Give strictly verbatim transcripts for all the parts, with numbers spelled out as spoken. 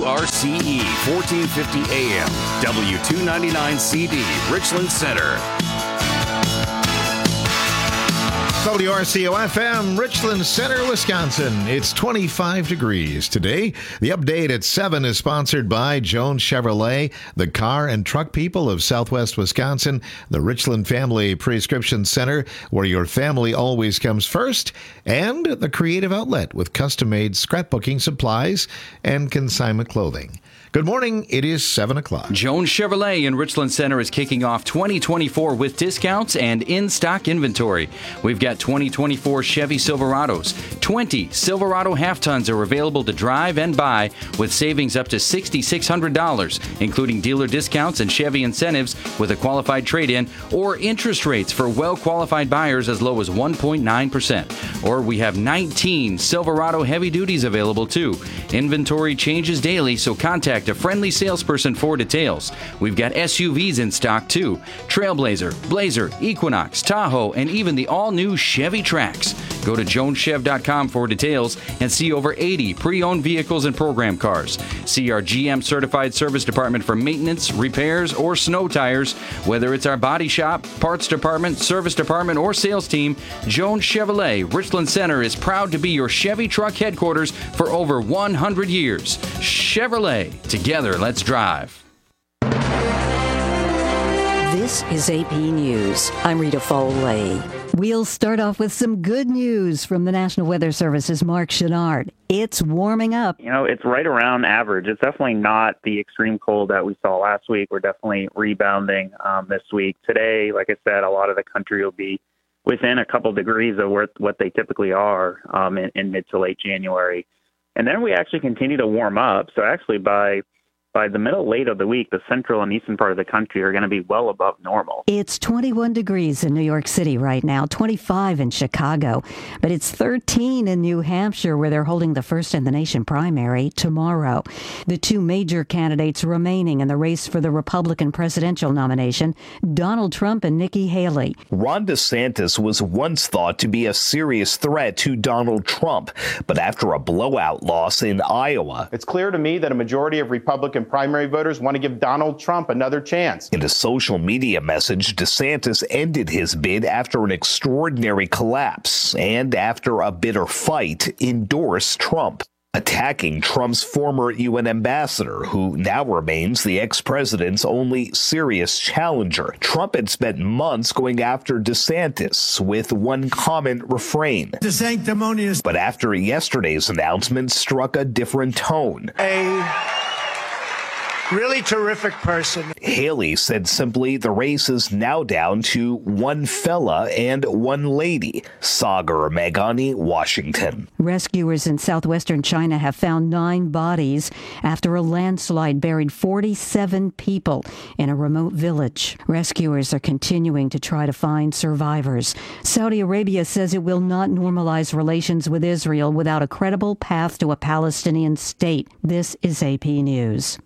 R C E, fourteen fifty A M, W two ninety-nine C D, Richland Center. W R C O F M, Richland Center, Wisconsin. It's twenty-five degrees today. The update at seven is sponsored by Jones Chevrolet, the car and truck people of Southwest Wisconsin, the Richland Family Prescription Center, where your family always comes first, and the Creative Outlet with custom-made scrapbooking supplies and consignment clothing. Good morning. It is seven o'clock. Jones Chevrolet in Richland Center is kicking off twenty twenty-four with discounts and in-stock inventory. We've got twenty twenty-four Chevy Silverados. twenty Silverado half-tons are available to drive and buy with savings up to six thousand six hundred dollars, including dealer discounts and Chevy incentives with a qualified trade-in or interest rates for well-qualified buyers as low as one point nine percent. Or we have nineteen Silverado heavy duties available too. Inventory changes daily, so contact a friendly salesperson for details. We've got S U Vs in stock too. Trailblazer, Blazer, Equinox, Tahoe, and even the all-new Chevy Trax. Go to jones chev dot com for details and see over eighty pre-owned vehicles and program cars. See our G M certified service department for maintenance, repairs, or snow tires. Whether it's our body shop, parts department, service department, or sales team, Jones Chevrolet Richland Center is proud to be your Chevy truck headquarters for over one hundred years. Chevrolet. Together, let's drive. This is A P News. I'm Rita Foley. We'll start off with some good news from the National Weather Service's Mark Chenard. It's warming up. You know, it's right around average. It's definitely not the extreme cold that we saw last week. We're definitely rebounding um, this week. Today, like I said, a lot of the country will be within a couple degrees of where, what they typically are um, in, in mid to late January. And then we actually continue to warm up. So actually by by the middle late of the week, the central and eastern part of the country are going to be well above normal. It's twenty-one degrees in New York City right now, twenty-five in Chicago, but it's thirteen in New Hampshire, where they're holding the first in the nation primary tomorrow. The two major candidates remaining in the race for the Republican presidential nomination, Donald Trump and Nikki Haley. Ron DeSantis was once thought to be a serious threat to Donald Trump, but after a blowout loss in Iowa, it's clear to me that a majority of Republican primary voters want to give Donald Trump another chance. In a social media message, DeSantis ended his bid after an extraordinary collapse and after a bitter fight endorsed Trump, attacking Trump's former U N ambassador, who now remains the ex-president's only serious challenger. Trump had spent months going after DeSantis with one common refrain: the sanctimonious. But after yesterday's announcement struck a different tone. A really terrific person. Haley said simply, the race is now down to one fella and one lady. Sagar Meghani, Washington. Rescuers in southwestern China have found nine bodies after a landslide buried forty-seven people in a remote village. Rescuers are continuing to try to find survivors. Saudi Arabia says it will not normalize relations with Israel without a credible path to a Palestinian state. This is A P News.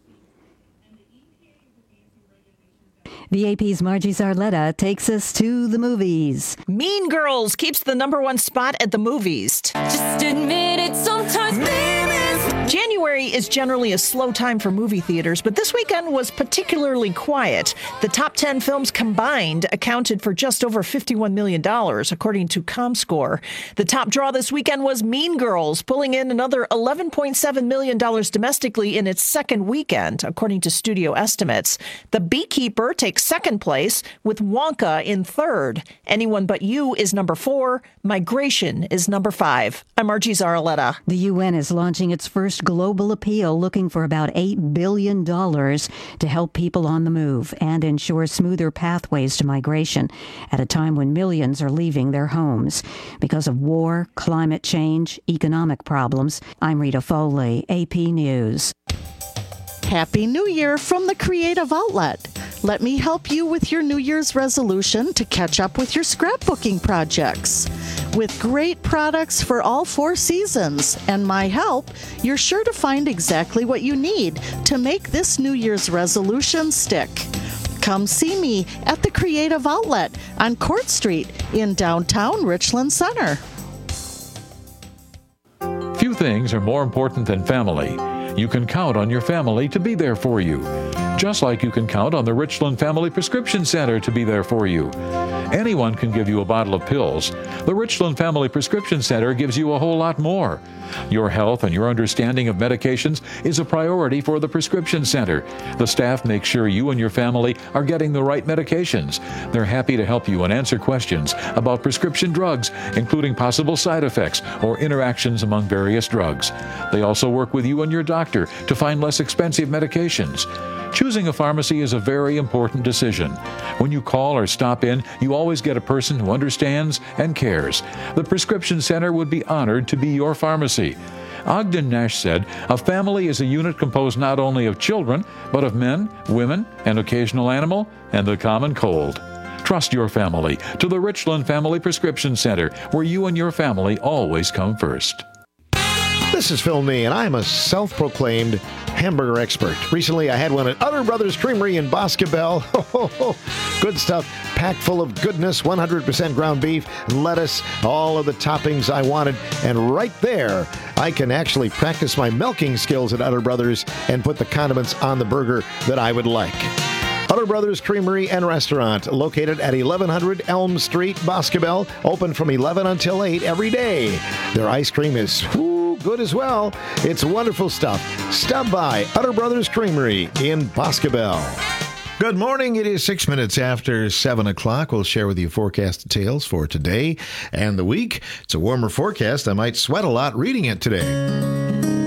The A P's Margie Zarletta takes us to the movies. Mean Girls keeps the number one spot at the movies. Just admit it sometimes, baby. January is generally a slow time for movie theaters, but this weekend was particularly quiet. The top ten films combined accounted for just over fifty-one million dollars, according to ComScore. The top draw this weekend was Mean Girls, pulling in another eleven point seven million dollars domestically in its second weekend, according to studio estimates. The Beekeeper takes second place, with Wonka in third. Anyone But You is number four. Migration is number five. I'm Margie Zarletta. The U N is launching its first global appeal, looking for about eight billion dollars to help people on the move and ensure smoother pathways to migration at a time when millions are leaving their homes because of war, climate change, economic problems. I'm Rita Foley, A P News. Happy New Year from the Creative Outlet. Let me help you with your New Year's resolution to catch up with your scrapbooking projects. With great products for all four seasons and my help, you're sure to find exactly what you need to make this New Year's resolution stick. Come see me at the Creative Outlet on Court Street in downtown Richland Center. Few things are more important than family. You can count on your family to be there for you, just like you can count on the Richland Family Prescription Center to be there for you. Anyone can give you a bottle of pills. The Richland Family Prescription Center gives you a whole lot more. Your health and your understanding of medications is a priority for the Prescription Center. The staff makes sure you and your family are getting the right medications. They're happy to help you and answer questions about prescription drugs, including possible side effects or interactions among various drugs. They also work with you and your doctor to find less expensive medications. Choosing a pharmacy is a very important decision. When you call or stop in, you always get a person who understands and cares. The Prescription Center would be honored to be your pharmacy. Ogden Nash said, "A family is a unit composed not only of children, but of men, women, an occasional animal, and the common cold." Trust your family to the Richland Family Prescription Center, where you and your family always come first. This is Phil Nee, and I'm a self-proclaimed hamburger expert. Recently, I had one at Utter Brothers Creamery in Boscobel. Good stuff, packed full of goodness, one hundred percent ground beef, lettuce, all of the toppings I wanted. And right there, I can actually practice my milking skills at Utter Brothers and put the condiments on the burger that I would like. Utter Brothers Creamery and Restaurant, located at eleven hundred Elm Street, Boscobel, open from eleven until eight every day. Their ice cream is whoo, good as well. It's wonderful stuff. Stop by Utter Brothers Creamery in Boscobel. Good morning. It is six minutes after seven o'clock. We'll share with you forecast details for today and the week. It's a warmer forecast. I might sweat a lot reading it today.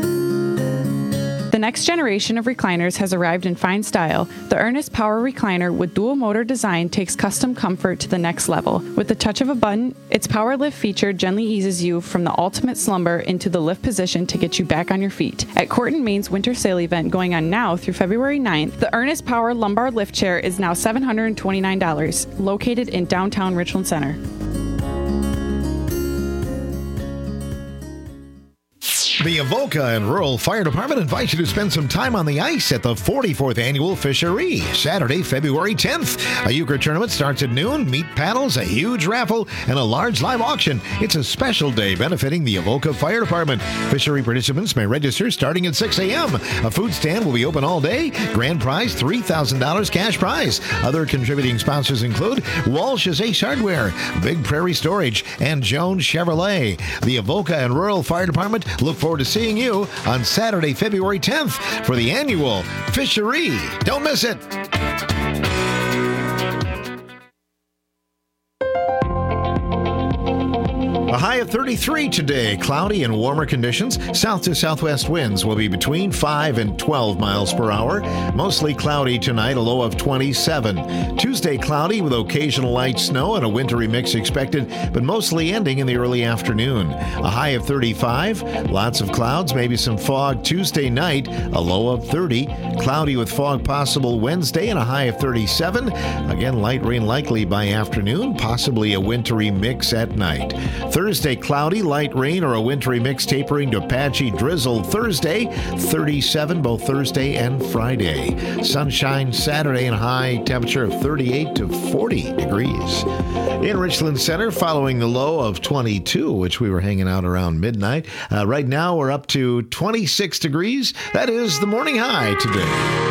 The next generation of recliners has arrived in fine style. The Ernest Power Recliner with dual motor design takes custom comfort to the next level. With the touch of a button, its power lift feature gently eases you from the ultimate slumber into the lift position to get you back on your feet. At Court and Main's winter sale event going on now through February ninth, the Ernest Power Lumbar Lift Chair is now seven hundred twenty-nine dollars, located in downtown Richland Center. The Avoca and Rural Fire Department invites you to spend some time on the ice at the forty-fourth Annual Fishery, Saturday, February tenth. A euchre tournament starts at noon, meat paddles, a huge raffle, and a large live auction. It's a special day benefiting the Avoca Fire Department. Fishery participants may register starting at six a.m. A food stand will be open all day. Grand prize, three thousand dollars cash prize. Other contributing sponsors include Walsh's Ace Hardware, Big Prairie Storage, and Jones Chevrolet. The Avoca and Rural Fire Department look forward to seeing you on Saturday, February tenth for the annual Fishery. Don't miss it. A high of thirty-three today. Cloudy and warmer conditions. South to southwest winds will be between five and twelve miles per hour. Mostly cloudy tonight, a low of twenty-seven. Tuesday, cloudy with occasional light snow and a wintry mix expected, but mostly ending in the early afternoon. A high of thirty-five. Lots of clouds, maybe some fog Tuesday night, a low of thirty. Cloudy with fog possible Wednesday and a high of thirty-seven. Again, light rain likely by afternoon, possibly a wintry mix at night. Thursday, cloudy, light rain or a wintry mix tapering to patchy drizzle Thursday, thirty-seven both Thursday and Friday. Sunshine Saturday and high temperature of thirty-eight to forty degrees. In Richland Center, following the low of twenty-two, which we were hanging out around midnight. Uh, right now, we're up to twenty-six degrees. That is the morning high today.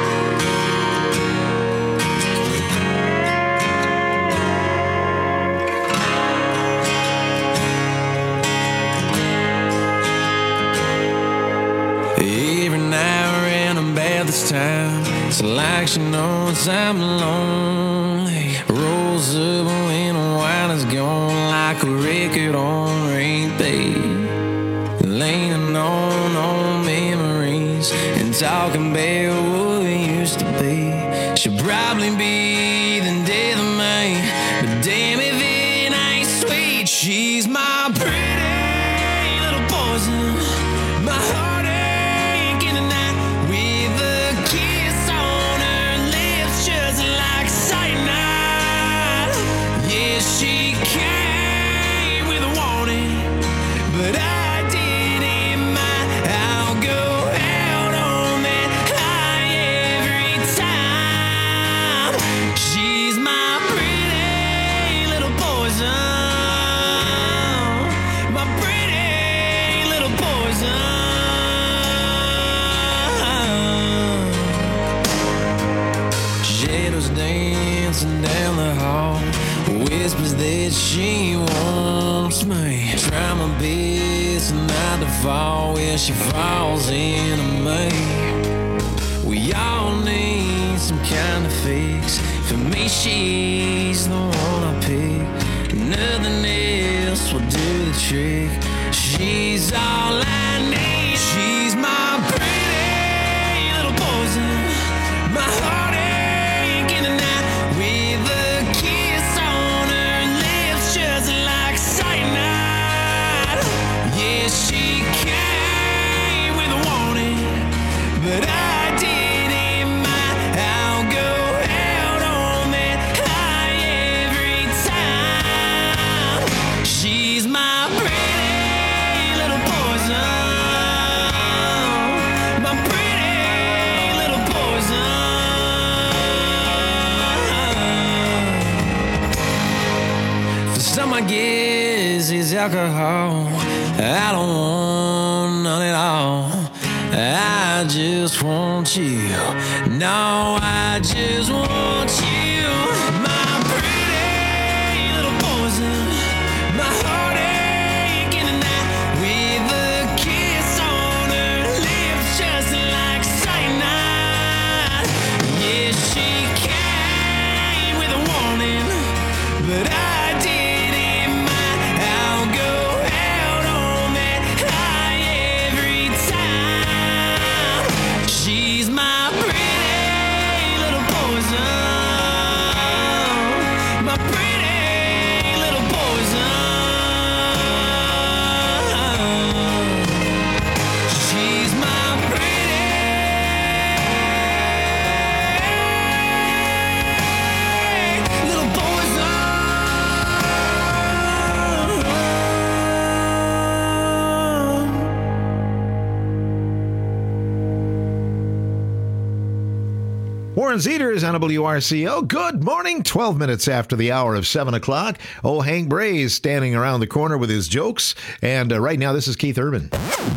This time, it's like she knows I'm lonely. Rolls up when the wine is gone, like a record on repeat. Leaning on old memories and talking about what we used to be. She'll probably be the death of me, but damn if it ain't sweet. She's my pretty little poison, my heart. She came with a warning, but I didn't mind. I'll go out on that high every time. She's my pretty shadows dancing down the hall. Whispers that she wants me. Try my best not to fall where she falls into me. We all need some kind of fix. For me, she's the one I pick. Nothing else will do the trick. She's all I need. She's my pretty little poison, my heartache in the night, with a kiss on her lips just like cyanide. Yeah, she came with a warning, but I didn't mind. I'll go out on that high every time. She's my pretty little poison, my pretty little poison. For some, I guess it's alcohol. I don't want none at all. I just want you. No, I just want you. My pretty little poison, my heartache in the night, with a kiss on her lips just like cyanide. Yeah, she came with a warning, but I didn't mind. I'll go out on that high every time. She's my pretty little poison, my pretty little poison. She's my pretty little poison. Warren Zeter is on W R C O. Good morning. twelve minutes after the hour of seven o'clock. Oh, Hank Bray is standing around the corner with his jokes. And uh, right now, this is Keith Urban.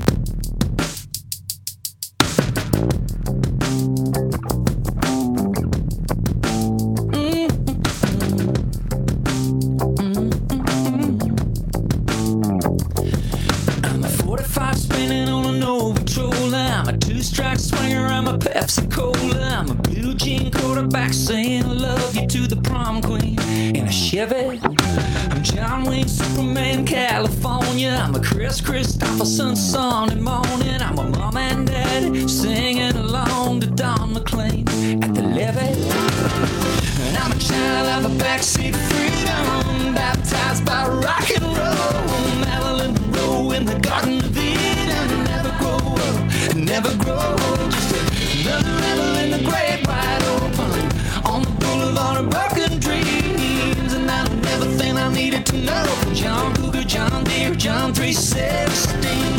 I'm a forty-five spinning on an old patrol. I'm a two-strike swinger. I'm a Pepsi Cola. I'm a blue jean quarterback saying I love you to the prom queen in a Chevy. I'm John Wayne, Superman, California. I'm a Chris Christopherson Sunday morning. I'm a mom and dad singing along to Don McLean at the levee. And I'm a child of a backseat freedom, baptized by rock and roll. Marilyn Monroe in the Garden of Eden. Never grow up, never grow old. Just another rebel in the great wide open on the boulevard of broken dreams. And I learned everything I needed to know from John Cougar, John Deere, John three sixteen.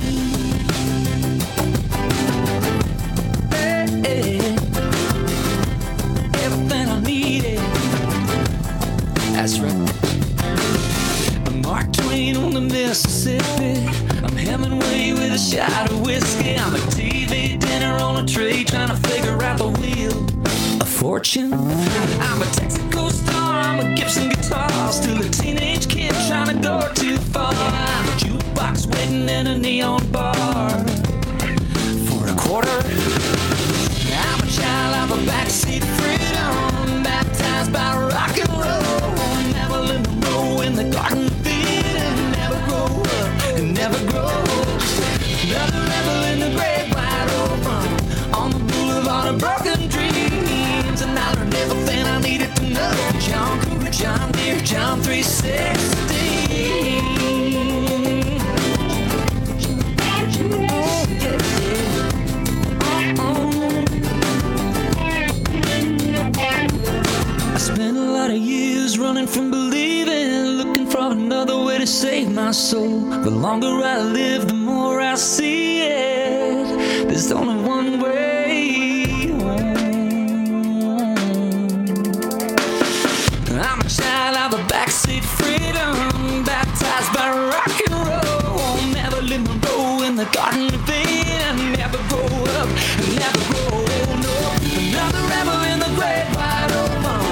Hey, hey. Everything I needed. That's right. I'm Mark Twain on the Mississippi. I'm Hemingway with a shot of whiskey. I'm a T V dinner on a tray trying to figure out the wheel of fortune. I'm a Texaco star. I'm a Gibson guitar. Still a teenage kid trying to go too far. I'm a jukebox waiting in a neon bar for a quarter. I'm a child of a backseat freedom, baptized by rock and roll. Never live a row in the Garden of Eden. Never grow up, never grow old. Just another rebel in the great wide open on the boulevard of broken dreams. And I learned everything I needed to know. John Cougar, John Deere, John three sixteen. I spent a lot of years running from believing, looking for another way to save my soul. The longer I live, the more I see it. There's only one way home. I'm a child of a backseat freedom, baptized by rock and roll. Never live my role in the Garden of Eden. Never grow up, never grow old. No, another rebel in the great wide open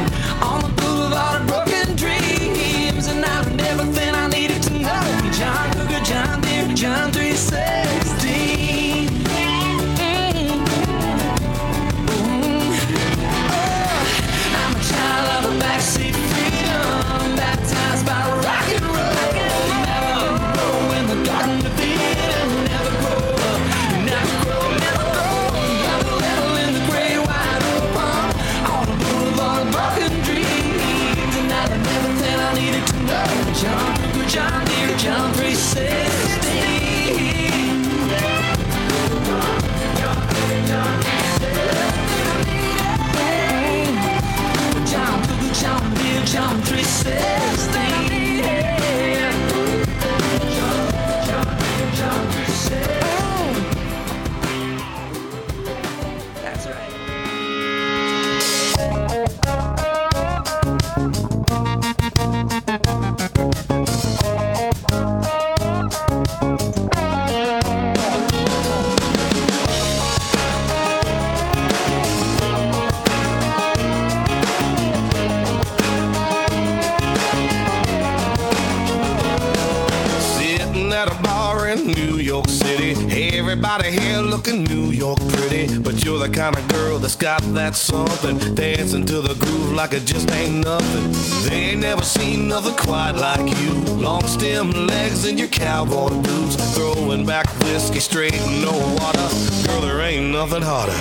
talking New York pretty, but you're the kind of girl that's got that something, dancing to the groove like it just ain't nothing. They ain't never seen nothing quite like you. Long stem legs and your cowboy boots, throwing back whiskey straight and no water. Girl, there ain't nothing harder.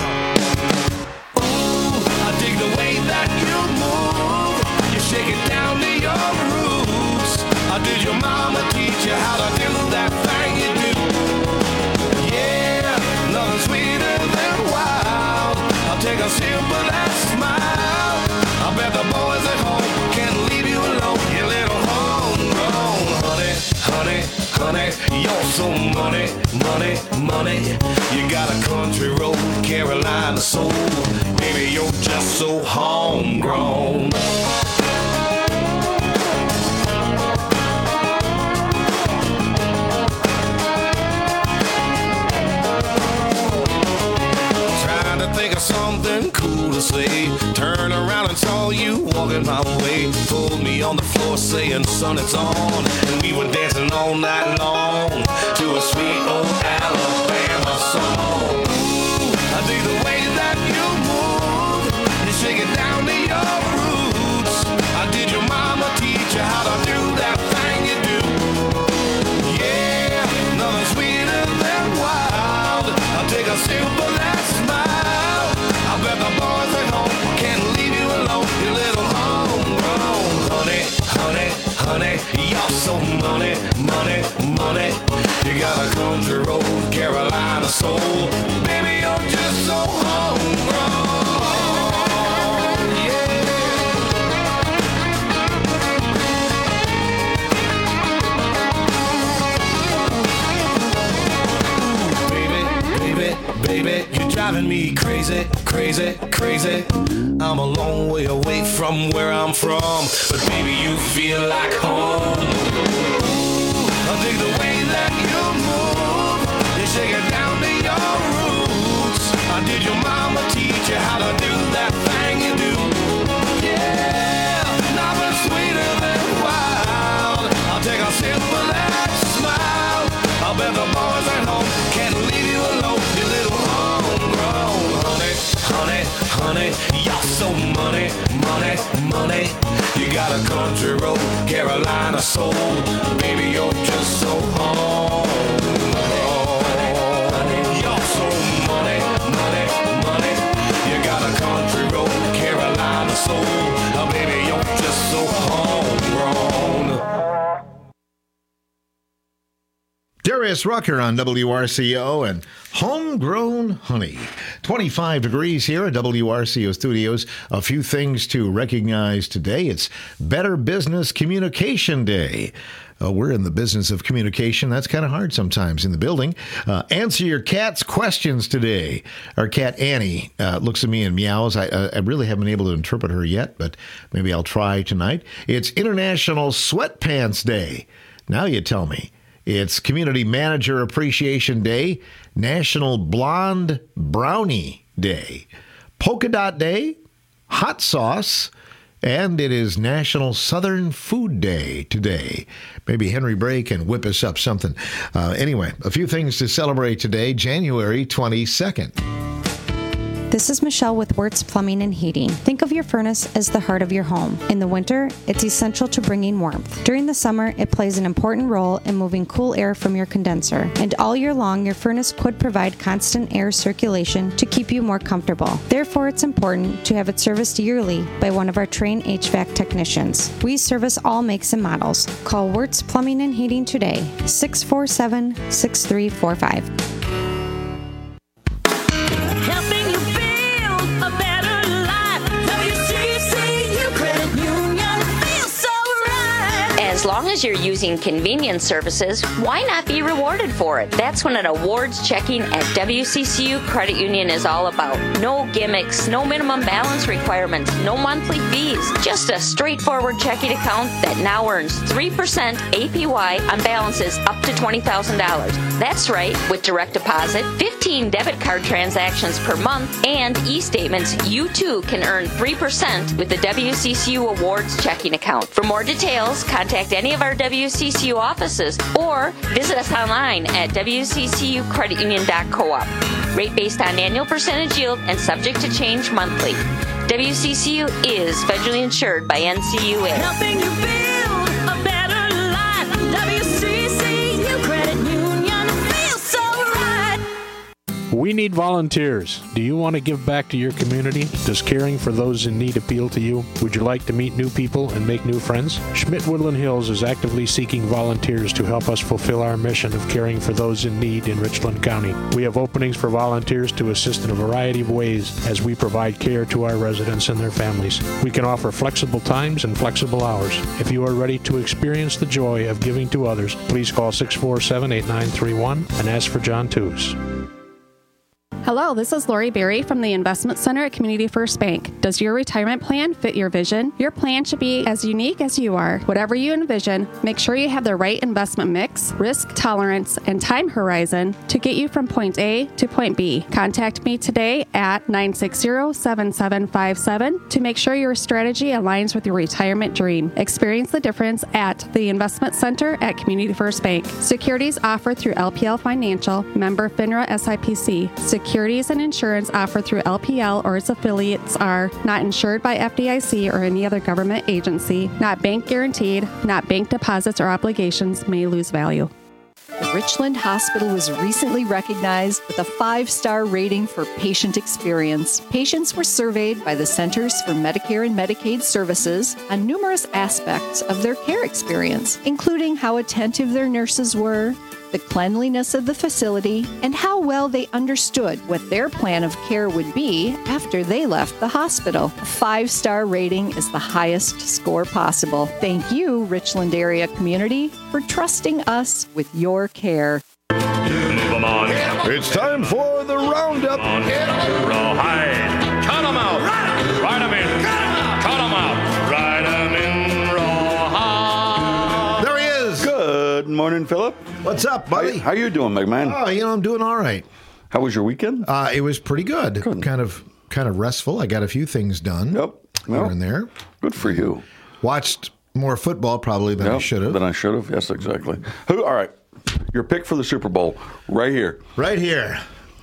Ooh, I dig the way that you move. You shake it down to your roots. How did your mama teach you how to do that thing you do? Yeah, nothing sweeter than wild. I'll take a sip of that smile. I bet the boys at home can't leave you alone. You little homegrown honey, honey, honey. You're so money, money, money. You got a country road, Carolina soul. Baby, you're just so homegrown. Think of something cool to say. Turn around and saw you walking my way. Pulled me on the floor saying, son, it's on. And we were dancing all night long to a sweet old Alabama song. Ooh, I dig the way that you move. You shake it down to your roots. How did your mama teach you how to do that thing you do? Yeah, nothing sweeter than wild. I'll take a sip of that smile. I bet the boys at home can't leave you alone. You little homegrown honey, honey, honey. You're so money, money, money. You got a country road, Carolina soul. Baby, you're just so homegrown. Baby, you're driving me crazy, crazy, crazy. I'm a long way away from where I'm from, but baby, you feel like home. I dig the way that you move. You shake it down to your roots. How did your mama teach you how to do that thing you do? Yeah, nothing sweeter than wild. I'll take a sip of that smile. I bet the boys at home can't leave you alone. You little homegrown honey, honey, honey. You're so money, money, money. You got a country road, Carolina soul. Baby, you're just so homegrown. You're so money, money, money. You got a country road, Carolina soul. Oh, baby, you're just so homegrown. Darius Rucker on W R C O and Homegrown Honey. twenty-five degrees here at W R C O Studios. A few things to recognize today. It's Better Business Communication Day. Uh, we're in the business of communication. That's kind of hard sometimes in the building. Uh, answer your cat's questions today. Our cat Annie uh, looks at me and meows. I, uh, I really haven't been able to interpret her yet, but maybe I'll try tonight. It's International Sweatpants Day. Now you tell me. It's Community Manager Appreciation Day, National Blonde Brownie Day, Polka Dot Day, Hot Sauce, and it is National Southern Food Day today. Maybe Henry Bray can whip us up something. Uh, anyway, a few things to celebrate today, January twenty-second. This is Michelle with Wirtz Plumbing and Heating. Think of your furnace as the heart of your home. In the winter, it's essential to bringing warmth. During the summer, it plays an important role in moving cool air from your condenser. And all year long, your furnace could provide constant air circulation to keep you more comfortable. Therefore, it's important to have it serviced yearly by one of our trained H V A C technicians. We service all makes and models. Call Wirtz Plumbing and Heating today, six four seven, six three four five. As long as you're using convenience services, why not be rewarded for it? That's what an awards checking at W C C U Credit Union is all about. No gimmicks, no minimum balance requirements, no monthly fees. Just a straightforward checking account that now earns three percent A P Y on balances up to twenty thousand dollars. That's right, with direct deposit, fifteen debit card transactions per month, and e-statements, you too can earn three percent with the W C C U Awards checking account. For more details, contact any any of our W C C U offices or visit us online at w c c u credit union dot coop. Rate based on annual percentage yield and subject to change monthly. W C C U is federally insured by N C U A. Helping you build a better life. W C C U Credit Union feels so right. We need volunteers. Do you want to give back to your community? Does caring for those in need appeal to you? Would you like to meet new people and make new friends? Schmidt Woodland Hills is actively seeking volunteers to help us fulfill our mission of caring for those in need in Richland County. We have openings for volunteers to assist in a variety of ways as we provide care to our residents and their families. We can offer flexible times and flexible hours. If you are ready to experience the joy of giving to others, please call six four seven, eight nine three one and ask for John Tews. Hello, this is Lori Berry from the Investment Center at Community First Bank. Does your retirement plan fit your vision? Your plan should be as unique as you are. Whatever you envision, make sure you have the right investment mix, risk tolerance, and time horizon to get you from point A to point B. Contact me today at nine six zero, seven seven five seven to make sure your strategy aligns with your retirement dream. Experience the difference at the Investment Center at Community First Bank. Securities offered through L P L Financial, member FINRA S I P C. Securities and insurance offered through L P L or its affiliates are not insured by F D I C or any other government agency, not bank guaranteed, not bank deposits or obligations may lose value. The Richland Hospital was recently recognized with a five-star rating for patient experience. Patients were surveyed by the Centers for Medicare and Medicaid Services on numerous aspects of their care experience, including how attentive their nurses were, the cleanliness of the facility, and how well they understood what their plan of care would be after they left the hospital. A five-star rating is the highest score possible. Thank you, Richland area community, for trusting us with your care. It's time for the Roundup. Rawhide. Cut 'em out. Ride 'em in. Cut 'em out. Ride 'em in rawhide. There he is. Good morning, Philip. What's up, buddy? How, how you doing, big man? Oh, you know, I'm doing all right. How was your weekend? Uh, it was pretty good. good. Kind of kind of restful. I got a few things done. Yep. Here Well, and there. Good for you. Watched more football probably than Yep, I should have. Than I should have. Yes, exactly. Who? All right. Your pick for the Super Bowl, right here. Right here.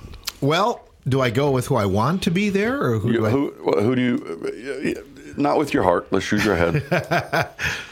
Well, do I go with who I want to be there, or who? You, do I... who, who do you? Not with your heart. Let's use your head.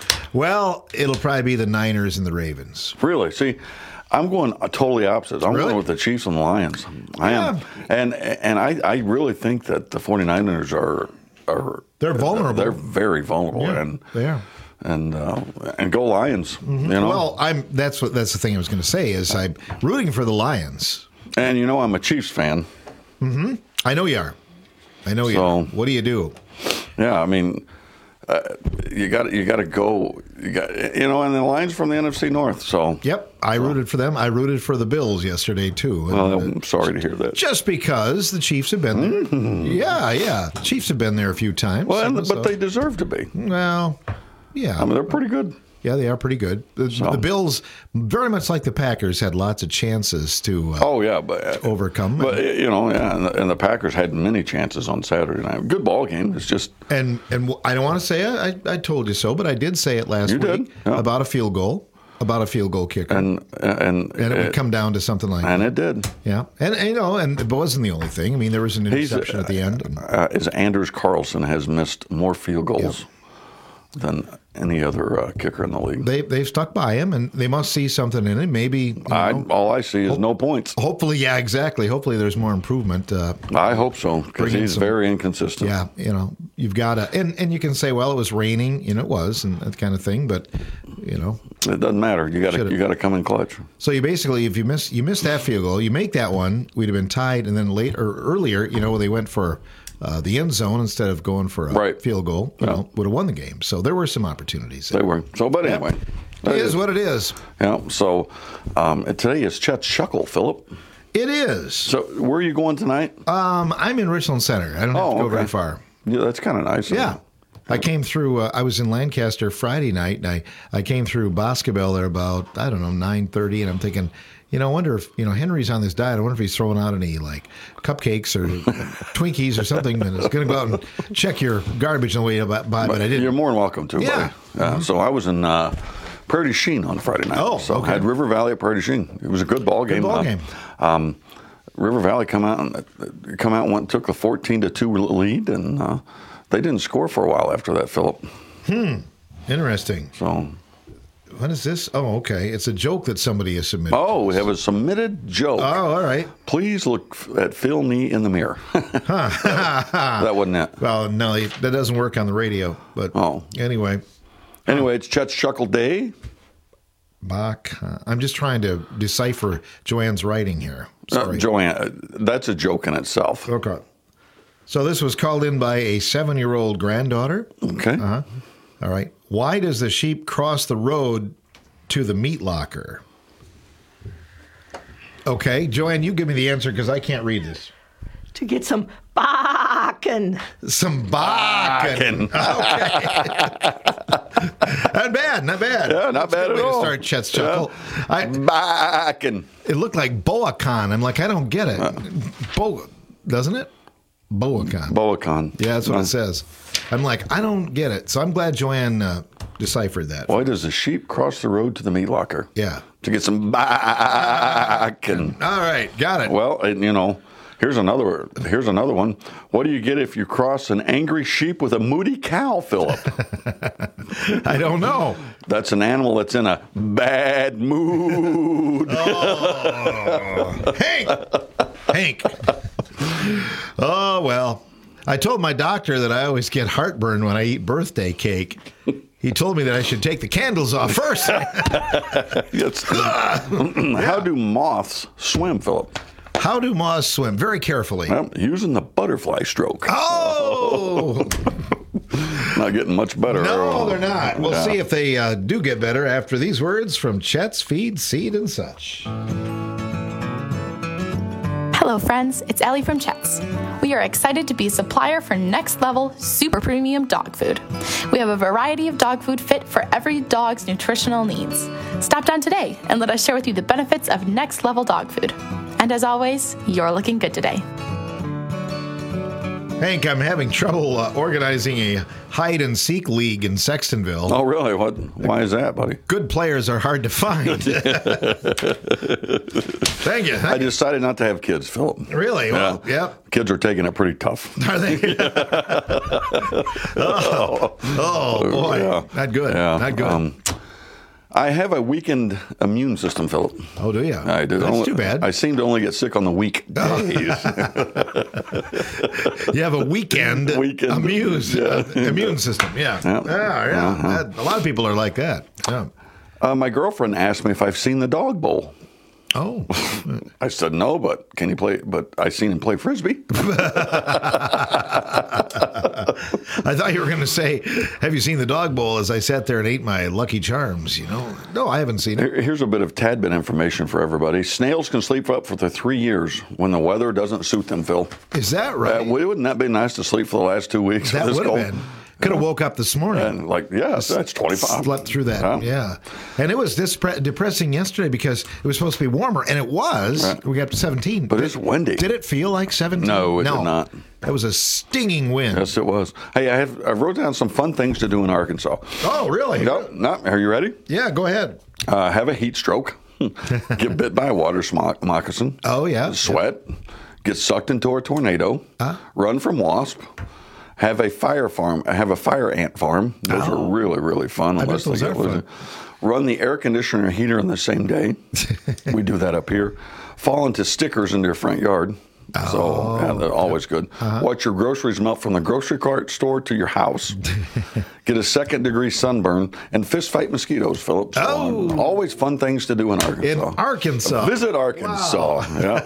Well, it'll probably be the Niners and the Ravens. Really? See, I'm going totally opposite. I'm Really? going with the Chiefs and the Lions. I Yeah. am. And and I, I really think that the 49ers are are They're vulnerable. They're very vulnerable. Yeah, and they are. And uh, and go Lions. Mm-hmm. You know. Well, I'm. That's what. That's the thing I was going to say. Is I'm rooting for the Lions. And you know I'm a Chiefs fan. Mm-hmm. I know you are. I know you. So- Are. What do you do? Yeah, I mean, uh, you got you got to go. You got you know, and the Lions from the N F C North. So Yep, I rooted for them. I rooted for the Bills yesterday too. well, And, uh, I'm sorry to hear that. just because the Chiefs have been there. Mm-hmm. Yeah, yeah. The Chiefs have been there a few times. Well, and, so- but they deserve to be. Well, yeah. I mean, they're pretty good. Yeah, they are pretty good. The, So- the Bills, very much like the Packers, had lots of chances to uh, Oh yeah, but uh, overcome. But you know, yeah, and the, and the Packers had many chances on Saturday night. Good ball game. It's just And and w- I don't want to say it. I, I told you so, but I did say it last You week did, yeah. about a field goal, about a field goal kicker, and and and it would come down to something like and that. it did. Yeah, and, and you know, and it wasn't the only thing. I mean, there was an He's, interception at the end. And, Uh, is Anders Carlson has missed more field goals than any other uh, kicker in the league. they they've stuck by him, and they must see something in it. Maybe you I, know, all I see is no points. hopefully, yeah, exactly. Hopefully, there's more improvement. Uh, I hope so because Bring in he's some- very inconsistent. yeah, you know, you've got to, and and you can say, well, it was raining, you know, it was, and that kind of thing, but you know, It doesn't matter. You got to Should've- you got to come in clutch. so you basically, if you miss you miss that field goal, you make that one, we'd have been tied, and then late or earlier, you know, they went for uh, the end zone instead of going for a Right. field goal, you Yeah. know, would have won the game. So there were some opportunities. They were so, but Yeah. anyway, It that is what it is. Yeah. So um, and today is Chet Shuckle, Philip. It is. So where are you going tonight? Um, I'm in Richland Center. I don't have Oh, to go okay. very far. Yeah, that's kind of nice. Yeah. I came through, uh, I was in Lancaster Friday night, and I, I came through Boscobel there about, I don't know, nine thirty, and I'm thinking, you know, I wonder if, you know, Henry's on this diet. I wonder if he's throwing out any, like, cupcakes or Twinkies or something, and it's going to go out and check your garbage on the way by, but I didn't. You're more than welcome to. Yeah. buddy. Uh, So I was in uh, Prairie du Chien on Friday night. Oh, so okay. I had River Valley at Prairie du Chien. It was a good ball game. ball Uh, game. Um, River Valley come out and uh, come out and went, took the fourteen to two lead, and uh, they didn't score for a while after that, Philip. Hmm. Interesting. So. What is this? Oh, okay. It's a joke that somebody has submitted. Oh, we have a submitted joke. Oh, all right. Please look at Phil Me in the mirror. That wasn't it. Well, no, that doesn't work on the radio. But oh, anyway. Anyway, it's Chet's Chuckle Day. Bach. Uh, I'm just trying to decipher Joanne's writing here. Uh, Joanne, that's a joke in itself. Okay. So this was called in by a seven-year-old granddaughter. Okay. Uh-huh. All right. Why does the sheep cross the road to the meat locker? Okay, Joanne, you give me the answer because I can't read this. To get some bakken. Some bakken. Okay. Not bad, not bad. Yeah, not That's a bad good at way all. To start Chet's Chuckle. Yeah. I, bakken. It looked like Boacon. I'm like, I don't get it. Uh. Bo, doesn't it? Boacon. Boacon. Yeah, that's what Uh. it says. I'm like, I don't get it. So I'm glad Joanne uh, deciphered that. Why does the sheep cross the road to the meat locker? Yeah. To get some bakken. All right, got it. Well, and, you know, here's another here's another one. What do you get if you cross an angry sheep with a moody cow, Philip? I don't know. That's an animal that's in a bad mood. Oh, Hank! Hank! Oh, well. I told my doctor that I always get heartburn when I eat birthday cake. He told me that I should take the candles off first. Yes. How do moths swim, Philip? How do moths swim? Very carefully. Well, using the butterfly stroke. Oh! Not getting much better. No, they're not. We'll Yeah. see if they uh, do get better after these words from Chet's Feed, Seed, and Such. Hello, friends. It's Ellie from Chet's. We are excited to be a supplier for next level, super premium dog food. We have a variety of dog food fit for every dog's nutritional needs. Stop down today and let us share with you the benefits of next level dog food. And as always, you're looking good today. Hank, I'm having trouble uh, organizing a hide and seek league in Sextonville. Oh, really? What? Why is that, buddy? Good players are hard to find. Thank you. I decided not to have kids, Philip. Really? Well, yep. Kids are taking it pretty tough. Are they? oh, oh, boy. Yeah. Not good. Yeah. Not good. Um, I have a weakened immune system, Philip. Oh, do you? I do. That's Only- too bad. I seem to only get sick on the weekdays. You have a weekend, Weekend. amuse, Yeah. uh, immune system. Yeah. Yeah. Yeah, yeah. Uh-huh. That- a lot of people are like that. Yeah. Uh, my girlfriend asked me if I've seen the Dog Bowl. Oh. I said no, but can you play? But I seen him play frisbee. I thought you were going to say, have you seen the Dog Bowl as I sat there and ate my Lucky Charms, you know? No, I haven't seen it. Here- Here's a bit of tad bit information for everybody. Snails can sleep up for the three years when the weather doesn't suit them, Phil. Is that right? Uh, wouldn't that be nice to sleep for the last two weeks? That of this would have cold? been. Could have woke up this morning. And like, yes, that's twenty-five. Slept through that, Huh? yeah. And it was dispre- depressing yesterday because it was supposed to be warmer, and it was. Right. We got up to seventeen. But it's windy. Did it feel like seventeen? No, it did not. It was a stinging wind. Yes, it was. Hey, I have I wrote down some fun things to do in Arkansas. Oh, really? No, no. Are you ready? Yeah, go ahead. Uh, have a heat stroke. Get bit by a water smock- moccasin. Oh, yeah. Sweat. Get sucked into a tornado. Huh? Run from wasp. Have a fire farm. Have a fire ant farm. Those Oh. are really, really fun. I bet unless they those get are with fun. it. Run the air conditioner and heater on the same day. We do that up here. Fall into stickers in your front yard. So yeah, they're always good. Uh-huh. Watch your groceries melt from the grocery cart store to your house. Get a second degree sunburn and fist fight mosquitoes, Philip. So, Oh. um, always fun things to do in Arkansas. In Arkansas. Visit Arkansas. Yeah.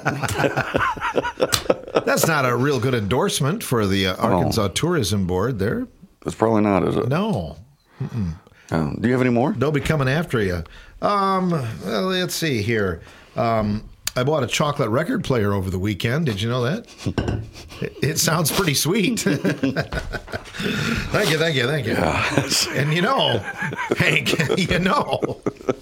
That's not a real good endorsement for the uh, Arkansas Tourism Board there. It's probably not, is it? No. Mm-mm. Um, do you have any more? They'll be coming after you. Um, well, let's see here. Um, I bought a chocolate record player over the weekend. Did you know that? It, it sounds pretty sweet. Thank you, thank you, thank you. Yeah. And you know, Hank, you know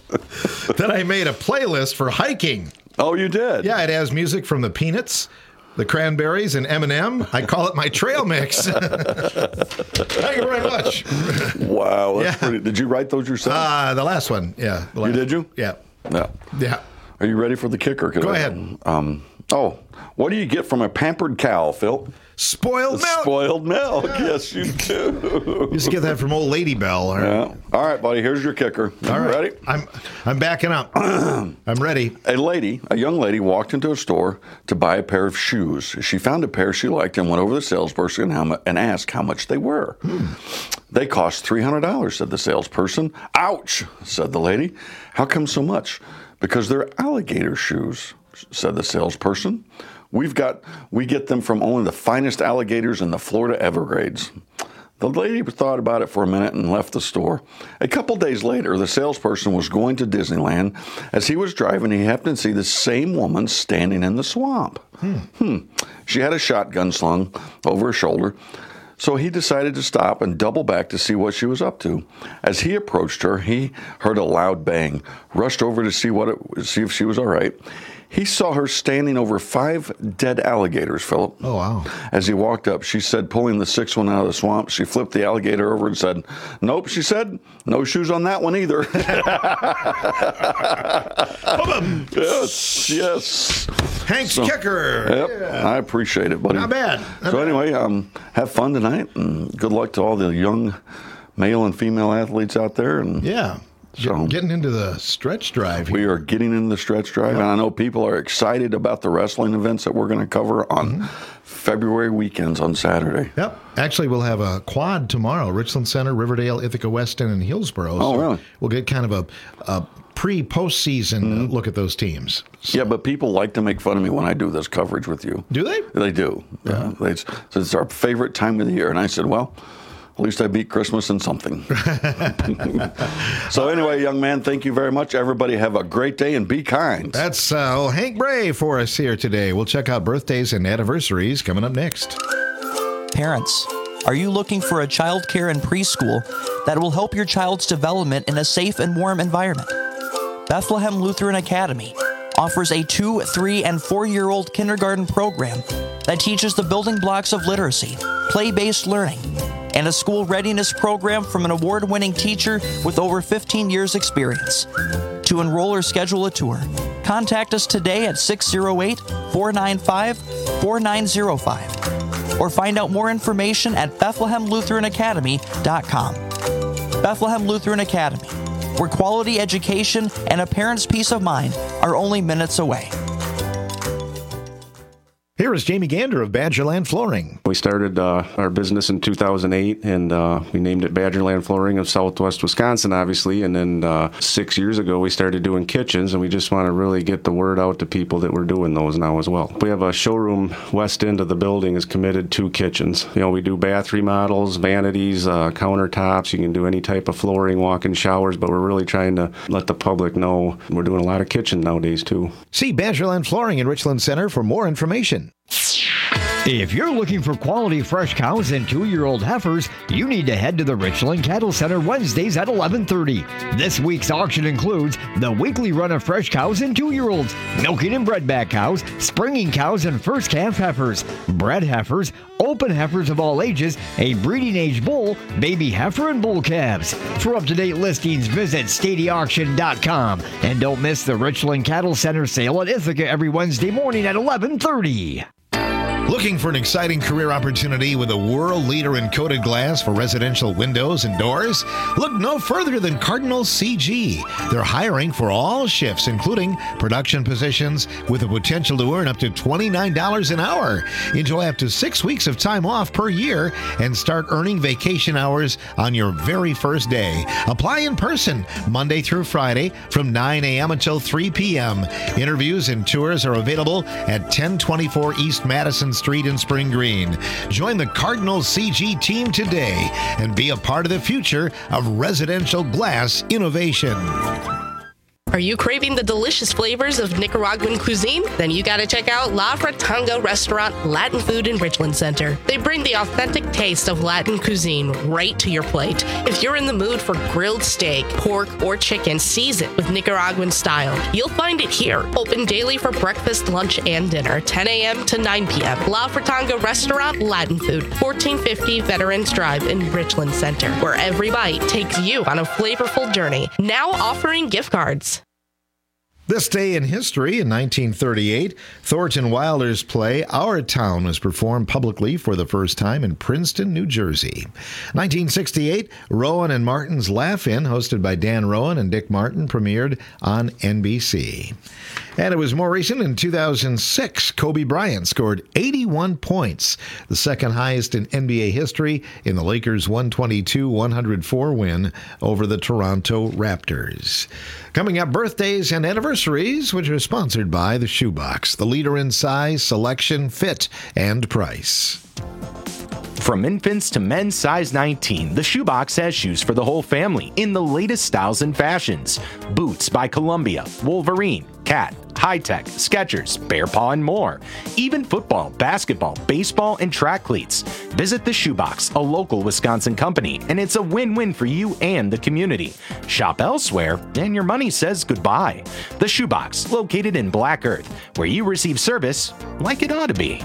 that I made a playlist for hiking. Oh, you did? Yeah, it has music from the Peanuts, the cranberries, and M and M. I call it my trail mix. Thank you very much. Wow. That's Yeah. pretty, did you write those yourself? Uh, the last one, yeah. The you last- did you? Yeah. Yeah. Yeah. Are you ready for the kicker? 'Cause Go I- ahead. Um, oh, what do you get from a pampered cow, Phil? Spoiled milk. Spoiled milk. Yes, you do. Used to get that from old Lady Bell. Or, Yeah. All right, buddy. Here's your kicker. You All right. ready? I'm I'm backing up. I'm ready. A lady, a young lady, walked into a store to buy a pair of shoes. She found a pair she liked and went over to the salesperson and, how mu- and asked how much they were. Hmm. They cost three hundred dollars, said the salesperson. Ouch, said the lady. How come so much? Because they're alligator shoes, said the salesperson. We've got, we get them from only the finest alligators in the Florida Everglades. The lady thought about it for a minute and left the store. A couple days later, the salesperson was going to Disneyland. As he was driving, he happened to see the same woman standing in the swamp. Hmm. hmm. She had a shotgun slung over her shoulder. So he decided to stop and double back to see what she was up to. As he approached her, he heard a loud bang, rushed over to see what it, see if she was all right. He saw her standing over five dead alligators, Philip. Oh, wow. As he walked up, she said, pulling the sixth one out of the swamp, she flipped the alligator over and said, "Nope," she said, "no shoes on that one either." Yes, yes. Hank's So- kicker. Yep, Yeah. I appreciate it, buddy. Not bad. Not so bad. anyway, um, have fun tonight, and good luck to all the young male and female athletes out there. And Yeah. so Getting into the stretch drive here. we are getting into the stretch drive, and I know people are excited about the wrestling events that we're going to cover on Mm-hmm. February weekends on Saturday. Yep. Actually, we'll have a quad tomorrow. Richland Center, Riverdale, Ithaca, Weston, and Hillsborough. Oh, really? We'll get kind of a, a pre-postseason Mm-hmm. look at those teams. Yeah, but people like to make fun of me when I do this coverage with you. Do they? They do. Yeah. They, so it's our favorite time of the year. And I said, well, at least I beat Christmas in something. So anyway, young man, thank you very much. Everybody have a great day and be kind. That's uh, old Hank Bray for us here today. We'll check out birthdays and anniversaries coming up next. Parents, are you looking for a child care and preschool that will help your child's development in a safe and warm environment? Bethlehem Lutheran Academy offers a two, three, and four-year-old kindergarten program that teaches the building blocks of literacy, play-based learning, and a school readiness program from an award-winning teacher with over fifteen years experience. To enroll or schedule a tour, contact us today at six oh eight, four nine five, four nine oh five or find out more information at Bethlehem Lutheran Academy dot com. Bethlehem Lutheran Academy, where quality education and a parent's peace of mind are only minutes away. Here is Jamie Gander of Badgerland Flooring. We started uh, our business in two thousand eight, and uh, we named it Badgerland Flooring of Southwest Wisconsin, obviously. And then uh, six years ago, we started doing kitchens, and we just want to really get the word out to people that we're doing those now as well. We have a showroom west end of the building is committed to kitchens. You know, we do bath remodels, vanities, uh, countertops. You can do any type of flooring, walk-in showers, but we're really trying to let the public know we're doing a lot of kitchen nowadays, too. See Badgerland Flooring in Richland Center for more information. If you're looking for quality fresh cows and two-year-old heifers, you need to head to the Richland Cattle Center Wednesdays at eleven thirty. This week's auction includes the weekly run of fresh cows and two-year-olds, milking and bredback cows, springing cows and first calf heifers, bred heifers, open heifers of all ages, a breeding age bull, baby heifer, and bull calves. For up-to-date listings, visit stady auction dot com. And don't miss the Richland Cattle Center sale at Ithaca every Wednesday morning at eleven thirty. Looking for an exciting career opportunity with a world leader in coated glass for residential windows and doors? Look no further than Cardinal C G. They're hiring for all shifts, including production positions, with the potential to earn up to twenty-nine dollars an hour. Enjoy up to six weeks of time off per year and start earning vacation hours on your very first day. Apply in person Monday through Friday from nine a.m. until three p.m. Interviews and tours are available at ten twenty-four East Madison Street in Spring Green. Join the Cardinal C G team today and be a part of the future of residential glass innovation. Are you craving the delicious flavors of Nicaraguan cuisine? Then you gotta check out La Fratanga Restaurant Latin Food in Richland Center. They bring the authentic taste of Latin cuisine right to your plate. If you're in the mood for grilled steak, pork, or chicken seasoned with Nicaraguan style, you'll find it here. Open daily for breakfast, lunch, and dinner, ten a.m. to nine p.m. La Fratanga Restaurant Latin Food, fourteen fifty Veterans Drive in Richland Center, where every bite takes you on a flavorful journey. Now offering gift cards. This day in history, in nineteen thirty-eight, Thornton Wilder's play Our Town was performed publicly for the first time in Princeton, New Jersey. nineteen sixty-eight, Rowan and Martin's Laugh-In, hosted by Dan Rowan and Dick Martin, premiered on N B C. And it was more recent, in two thousand six, Kobe Bryant scored eighty-one points, the second highest in N B A history, in the Lakers' one twenty-two one hundred four win over the Toronto Raptors. Coming up, birthdays and anniversaries, which are sponsored by the Shoebox, the leader in size, selection, fit, and price. From infants to men's size nineteen, the Shoebox has shoes for the whole family in the latest styles and fashions. Boots by Columbia, Wolverine, Cat, High Tech, Skechers, Bear Paw, and more. Even football, basketball, baseball, and track cleats. Visit the Shoebox, a local Wisconsin company, and it's a win-win for you and the community. Shop elsewhere, and your money says goodbye. The Shoebox, located in Black Earth, where you receive service like it ought to be.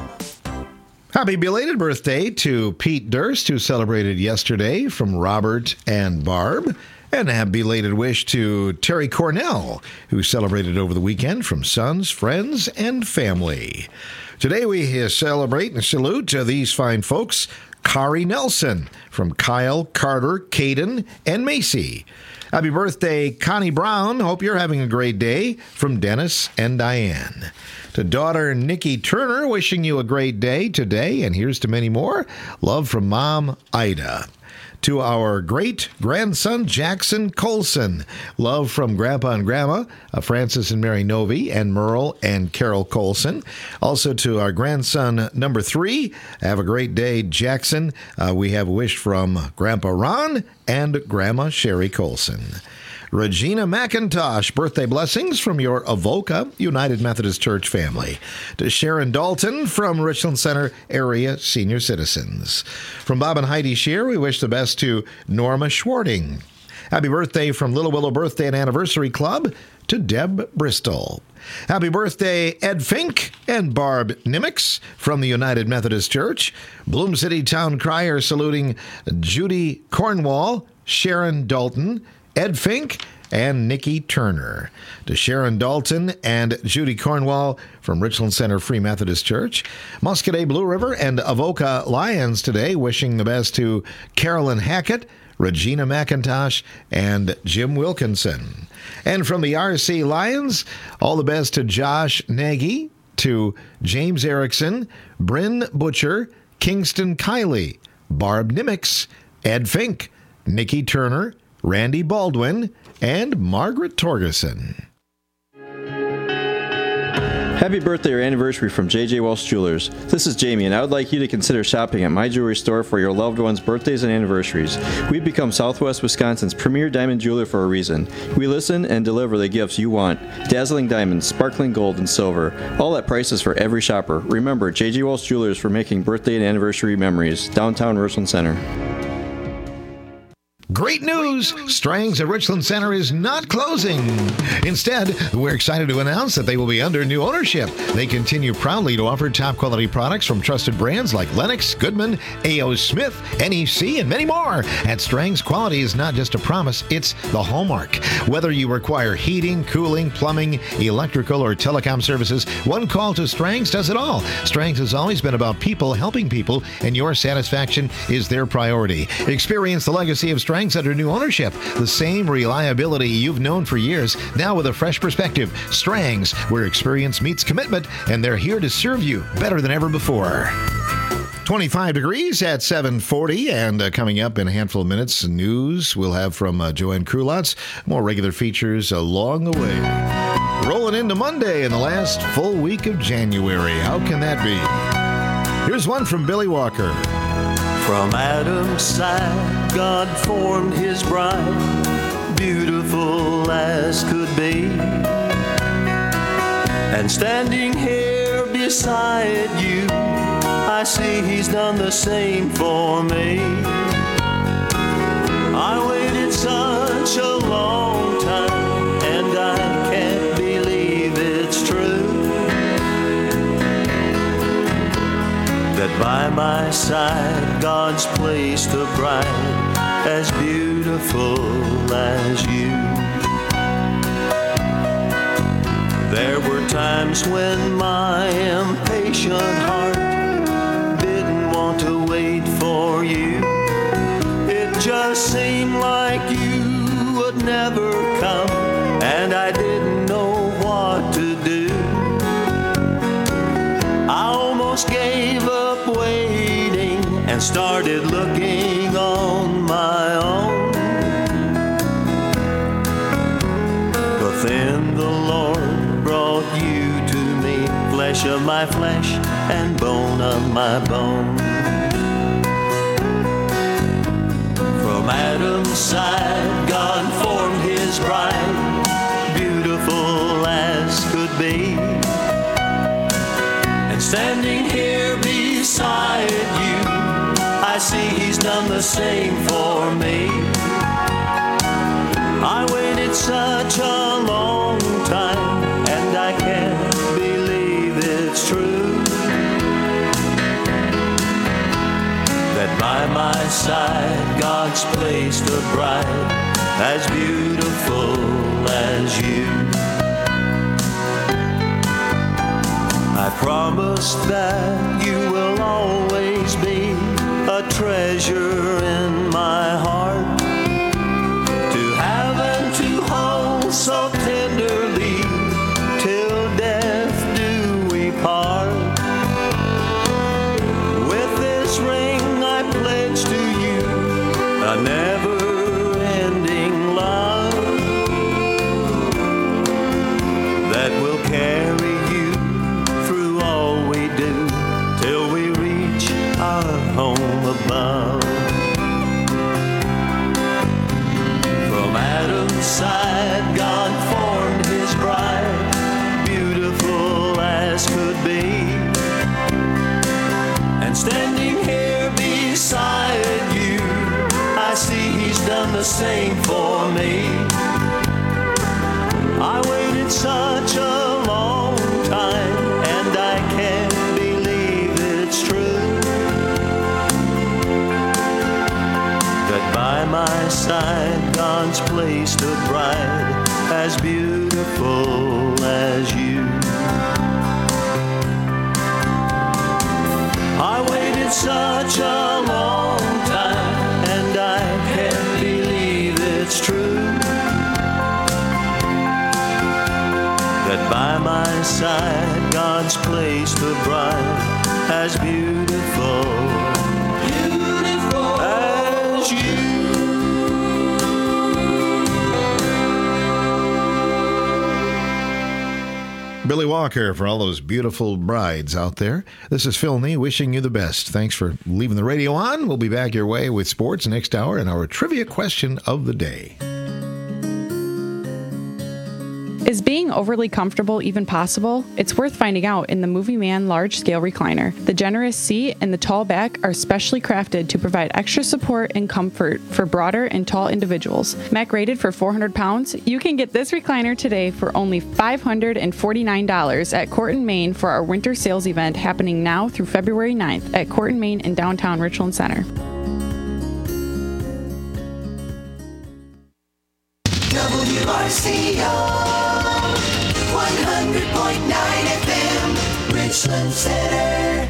Happy belated birthday to Pete Durst, who celebrated yesterday, from Robert and Barb. And a happy belated wish to Terry Cornell, who celebrated over the weekend, from sons, friends, and family. Today we celebrate and salute to these fine folks: Kari Nelson, from Kyle, Carter, Caden, and Macy. Happy birthday, Connie Brown. Hope you're having a great day, from Dennis and Diane. To daughter Nikki Turner, wishing you a great day today, and here's to many more. Love from Mom, Ida. To our great-grandson, Jackson Colson. Love from Grandpa and Grandma, uh, Francis and Mary Novi, and Merle and Carol Colson. Also to our grandson, number three. Have a great day, Jackson. Uh, we have a wish from Grandpa Ron and Grandma Sherry Colson. Regina McIntosh, birthday blessings from your Avoca United Methodist Church family. To Sharon Dalton from Richland Center area senior citizens. From Bob and Heidi Shear, we wish the best to Norma Schwarting. Happy birthday from Little Willow Birthday and Anniversary Club to Deb Bristol. Happy birthday, Ed Fink and Barb Nimmix from the United Methodist Church. Bloom City Town Crier saluting Judy Cornwall, Sharon Dalton, Ed Fink, and Nikki Turner. To Sharon Dalton and Judy Cornwall from Richland Center Free Methodist Church. Muscadet Blue River and Avoca Lions today, wishing the best to Carolyn Hackett, Regina McIntosh, and Jim Wilkinson. And from the R C Lions, all the best to Josh Nagy, to James Erickson, Bryn Butcher, Kingston Kiley, Barb Nimmix, Ed Fink, Nikki Turner, Randy Baldwin, and Margaret Torgerson. Happy birthday or anniversary from J J Welsh Jewelers. This is Jamie, and I would like you to consider shopping at my jewelry store for your loved ones' birthdays and anniversaries. We've become Southwest Wisconsin's premier diamond jeweler for a reason. We listen and deliver the gifts you want. Dazzling diamonds, sparkling gold, and silver. All at prices for every shopper. Remember, J J Welsh Jewelers for making birthday and anniversary memories. Downtown Richland Center. Great news! Strang's at Richland Center is not closing. Instead, we're excited to announce that they will be under new ownership. They continue proudly to offer top-quality products from trusted brands like Lennox, Goodman, A O. Smith, N E C, and many more. At Strang's, quality is not just a promise, it's the hallmark. Whether you require heating, cooling, plumbing, electrical, or telecom services, one call to Strang's does it all. Strang's has always been about people helping people, and your satisfaction is their priority. Experience the legacy of Strang's under new ownership. The same reliability you've known for years, now with a fresh perspective. Strang's, where experience meets commitment, and they're here to serve you better than ever before. twenty-five degrees at seven forty, and uh, coming up in a handful of minutes, news we'll have from uh, Joanne Krulotz. More regular features along the way. Rolling into Monday in the last full week of January. How can that be? Here's one from Billy Walker. From Adam's side, God formed his bride. beautiful as could be. And standing here beside you, I see he's done the same for me. I waited such a long time, and I can't believe it's true, that by my side God's placed a bride as beautiful as you. There were times when my impatient heart didn't want to wait for you. It just seemed like you would never come, and I didn't know what to do. I almost gave up waiting and started looking on my own. But then the Lord brought you to me, flesh of my flesh and bone of my bone. From Adam's side, God formed his bride, beautiful as could be. And standing here beside you, I see he's done the same for me. I waited such a long time, and I can't believe it's true, that by my side God's placed a bride as beautiful as you. I promise that you will always be a treasure in my heart, to have and to hold so tenderly, till death do we part. With this ring I pledge to you a never-ending love that will carry you through all we do, till we reach our home above. From Adam's side, God formed his bride, beautiful as could be. And standing here beside you, I see he's done the same for me. I waited such a long time, and I can't believe it's true, that by my side God's placed a bride as beautiful as you. I waited such a long time, and I can't believe it's true, that by my side God's placed a bride as beautiful, beautiful as you. Billy Walker for all those beautiful brides out there. This is Phil Nee wishing you the best. Thanks for leaving the radio on. We'll be back your way with sports next hour and our trivia question of the day. Is being overly comfortable even possible? It's worth finding out in the Movie Man Large Scale Recliner. The generous seat and the tall back are specially crafted to provide extra support and comfort for broader and tall individuals. Mac rated for four hundred pounds, you can get this recliner today for only five hundred forty-nine dollars at Corton, Maine for our winter sales event happening now through February ninth at Corton, Maine in downtown Richland Center. W R C O one hundred point nine F M, Richland Center.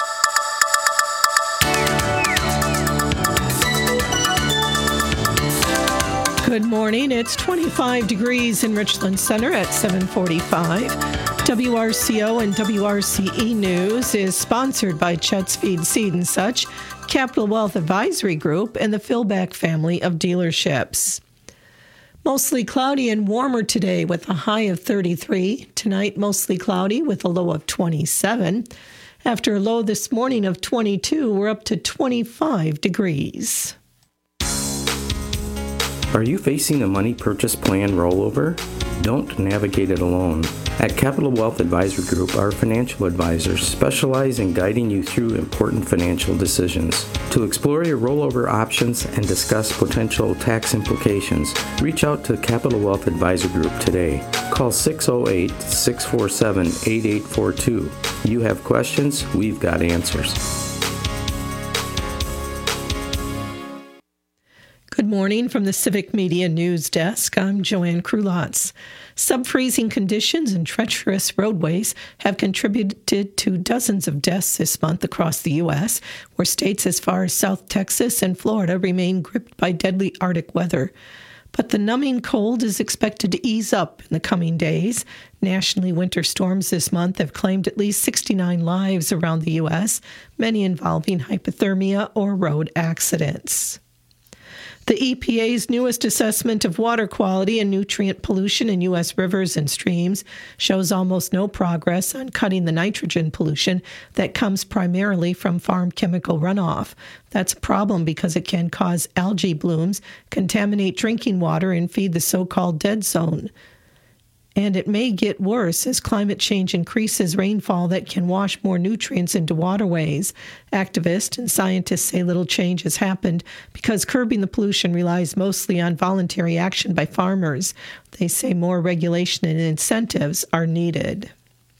Good morning. It's twenty-five degrees in Richland Center at seven forty-five. W R C O and W R C E News is sponsored by Chet's Feed Seed and Such, Capital Wealth Advisory Group, and the Philback family of dealerships. Mostly cloudy and warmer today with a high of thirty-three. Tonight, mostly cloudy with a low of twenty-seven. After a low this morning of twenty-two, we're up to twenty-five degrees. Are you facing a money purchase plan rollover? Don't navigate it alone. At Capital Wealth Advisory Group, our financial advisors specialize in guiding you through important financial decisions. To explore your rollover options and discuss potential tax implications, reach out to Capital Wealth Advisory Group today. Call six oh eight, six four seven, eight eight four two. You have questions, we've got answers. Good morning from the Civic Media News Desk. I'm Joanne Krulotz. Sub-freezing conditions and treacherous roadways have contributed to dozens of deaths this month across the U S, where states as far as South Texas and Florida remain gripped by deadly Arctic weather. But the numbing cold is expected to ease up in the coming days. Nationally, winter storms this month have claimed at least sixty-nine lives around the U S, many involving hypothermia or road accidents. The E P A's newest assessment of water quality and nutrient pollution in U S rivers and streams shows almost no progress on cutting the nitrogen pollution that comes primarily from farm chemical runoff. That's a problem because it can cause algae blooms, contaminate drinking water, and feed the so-called dead zone. And it may get worse as climate change increases rainfall that can wash more nutrients into waterways. Activists and scientists say little change has happened because curbing the pollution relies mostly on voluntary action by farmers. They say more regulation and incentives are needed.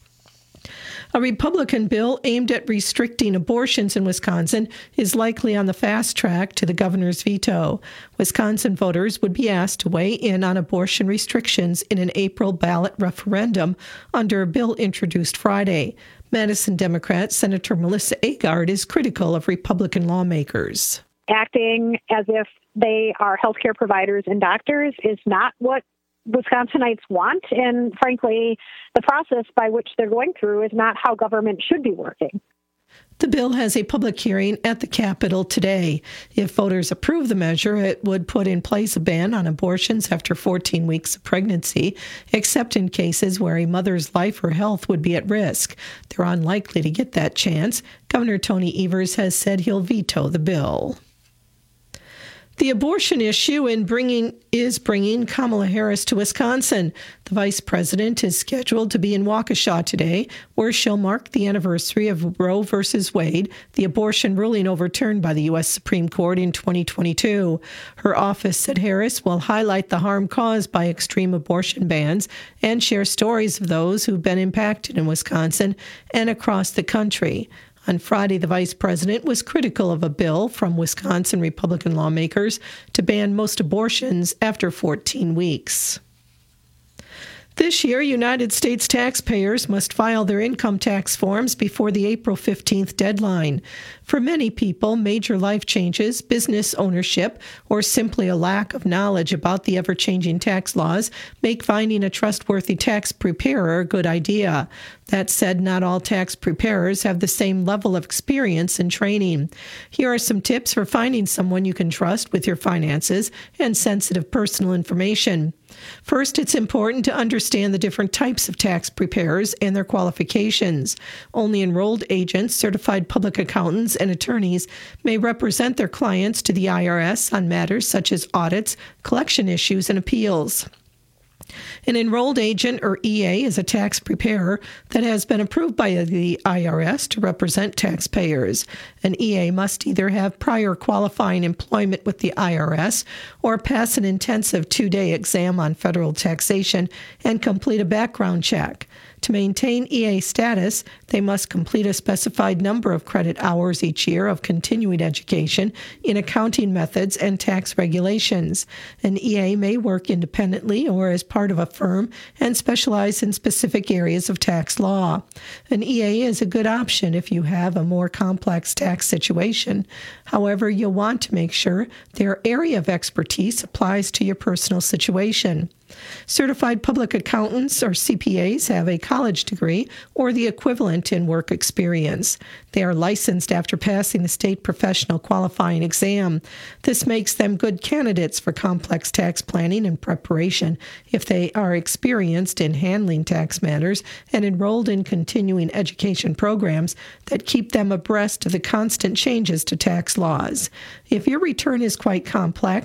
A Republican bill aimed at restricting abortions in Wisconsin is likely on the fast track to the governor's veto. Wisconsin voters would be asked to weigh in on abortion restrictions in an April ballot referendum under a bill introduced Friday. Madison Democrat Senator Melissa Agard is critical of Republican lawmakers. Acting as if they are healthcare providers and doctors is not what Wisconsinites want, and frankly, the process by which they're going through is not how government should be working. The bill has a public hearing at the Capitol today. If voters approve the measure, it would put in place a ban on abortions after fourteen weeks of pregnancy, except in cases where a mother's life or health would be at risk. They're unlikely to get that chance. Governor Tony Evers has said he'll veto the bill. The abortion issue in bringing is bringing Kamala Harris to Wisconsin. The vice president is scheduled to be in Waukesha today, where she'll mark the anniversary of Roe v. Wade, the abortion ruling overturned by the U S Supreme Court in twenty twenty-two. Her office said Harris will highlight the harm caused by extreme abortion bans and share stories of those who've been impacted in Wisconsin and across the country. On Friday, the vice president was critical of a bill from Wisconsin Republican lawmakers to ban most abortions after fourteen weeks. This year, United States taxpayers must file their income tax forms before the April fifteenth deadline. For many people, major life changes, business ownership, or simply a lack of knowledge about the ever-changing tax laws make finding a trustworthy tax preparer a good idea. That said, not all tax preparers have the same level of experience and training. Here are some tips for finding someone you can trust with your finances and sensitive personal information. First, it's important to understand the different types of tax preparers and their qualifications. Only enrolled agents, certified public accountants, and attorneys may represent their clients to the I R S on matters such as audits, collection issues, and appeals. An enrolled agent, or E A, is a tax preparer that has been approved by the I R S to represent taxpayers. An E A must either have prior qualifying employment with the I R S or pass an intensive two-day exam on federal taxation and complete a background check. To maintain E A status, they must complete a specified number of credit hours each year of continuing education in accounting methods and tax regulations. An E A may work independently or as part of a firm and specialize in specific areas of tax law. An E A is a good option if you have a more complex tax situation. However, you'll want to make sure their area of expertise applies to your personal situation. Certified public accountants or C P As have a college degree or the equivalent in work experience. They are licensed after passing the state professional qualifying exam. This makes them good candidates for complex tax planning and preparation if they are experienced in handling tax matters and enrolled in continuing education programs that keep them abreast of the constant changes to tax laws. If your return is quite complex,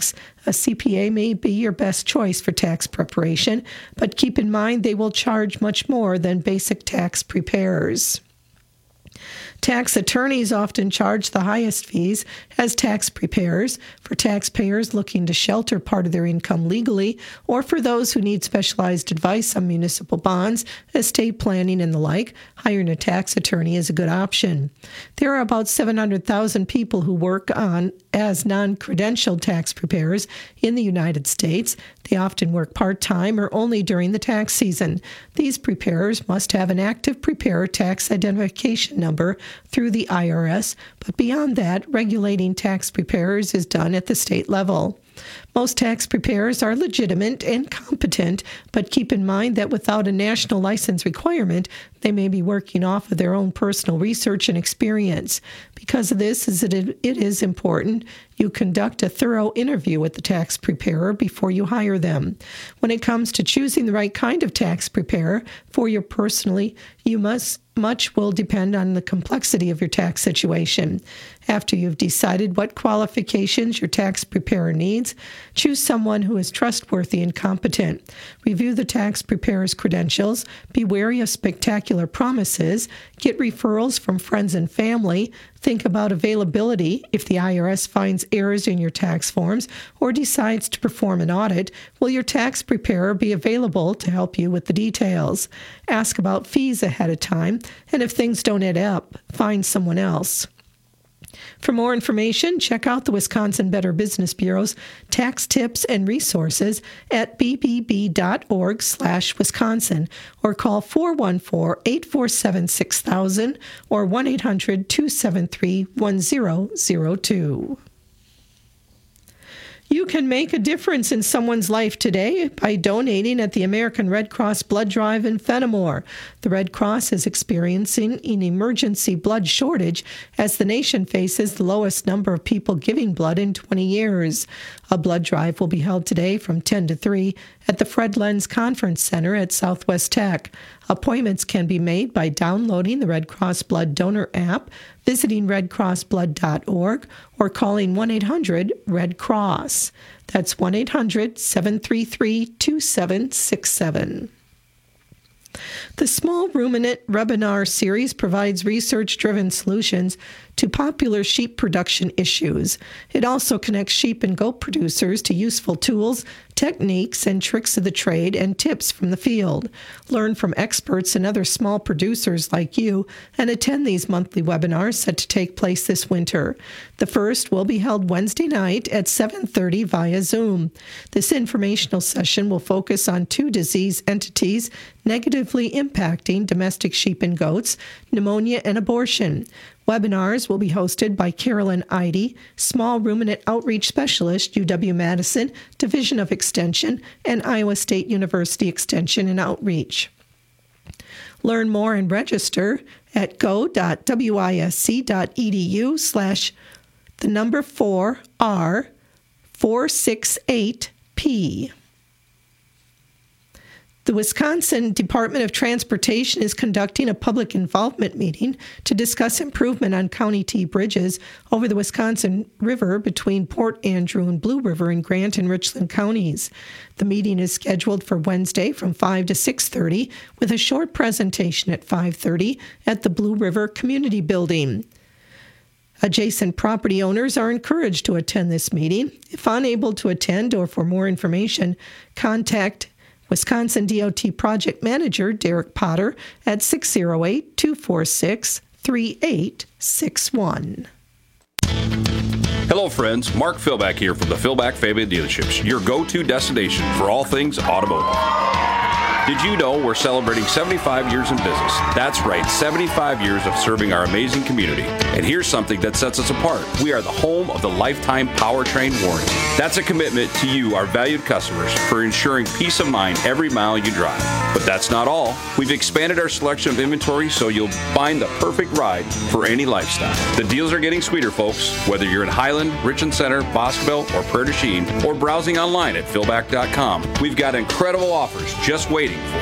A C P A may be your best choice for tax preparation, but keep in mind they will charge much more than basic tax preparers. Tax attorneys often charge the highest fees as tax preparers for taxpayers looking to shelter part of their income legally, or for those who need specialized advice on municipal bonds, estate planning, and the like. Hiring a tax attorney is a good option. There are about seven hundred thousand people who work on as non-credentialed tax preparers in the United States. They often work part-time or only during the tax season. These preparers must have an active preparer tax identification number through the I R S, but beyond that, regulating tax preparers is done at the state level. Most tax preparers are legitimate and competent, but keep in mind that without a national license requirement, they may be working off of their own personal research and experience. Because of this, is it, it is important you conduct a thorough interview with the tax preparer before you hire them. When it comes to choosing the right kind of tax preparer for you personally, you must much will depend on the complexity of your tax situation. After you've decided what qualifications your tax preparer needs, choose someone who is trustworthy and competent. Review the tax preparer's credentials, be wary of spectacular promises, get referrals from friends and family, think about availability. If the I R S finds errors in your tax forms or decides to perform an audit, will your tax preparer be available to help you with the details? Ask about fees ahead of time, and if things don't add up, find someone else. For more information, check out the Wisconsin Better Business Bureau's tax tips and resources at b b b dot org slash Wisconsin or call four one four, eight four seven, six thousand or one eight hundred, two seven three, one zero zero two. You can make a difference in someone's life today by donating at the American Red Cross Blood Drive in Fenimore. The Red Cross is experiencing an emergency blood shortage as the nation faces the lowest number of people giving blood in twenty years. A blood drive will be held today from ten to three at the Fred Lenz Conference Center at Southwest Tech. Appointments can be made by downloading the Red Cross Blood Donor app, visiting red cross blood dot org, or calling one eight hundred red cross. That's one eight hundred, seven three three, two seven six seven. The Small Ruminant webinar series provides research-driven solutions to popular sheep production issues. It also connects sheep and goat producers to useful tools, techniques, and tricks of the trade and tips from the field. Learn from experts and other small producers like you and attend these monthly webinars set to take place this winter. The first will be held Wednesday night at seven thirty via Zoom. This informational session will focus on two disease entities negatively impacting domestic sheep and goats, pneumonia and abortion. Webinars will be hosted by Carolyn Eide, Small Ruminant Outreach Specialist, U W-Madison, Division of Extension, and Iowa State University Extension and Outreach. Learn more and register at go.wisc.edu slash the number four R four six eight P. The Wisconsin Department of Transportation is conducting a public involvement meeting to discuss improvement on County T bridges over the Wisconsin River between Port Andrew and Blue River in Grant and Richland counties. The meeting is scheduled for Wednesday from five to six thirty with a short presentation at five thirty at the Blue River Community Building. Adjacent property owners are encouraged to attend this meeting. If unable to attend or for more information, contact Wisconsin D O T Project Manager Derek Potter at six oh eight, two four six, three eight six one. Hello, friends. Mark Philback here from the Philback Family Dealerships, your go-to destination for all things automotive. Did you know we're celebrating seventy-five years in business? That's right, seventy-five years of serving our amazing community. And here's something that sets us apart. We are the home of the lifetime powertrain warranty. That's a commitment to you, our valued customers, for ensuring peace of mind every mile you drive. But that's not all. We've expanded our selection of inventory so you'll find the perfect ride for any lifestyle. The deals are getting sweeter, folks. Whether you're in Highland, Richland Center, Boscoville, or Prairie du Chien, or browsing online at philback dot com, we've got incredible offers just waiting for you.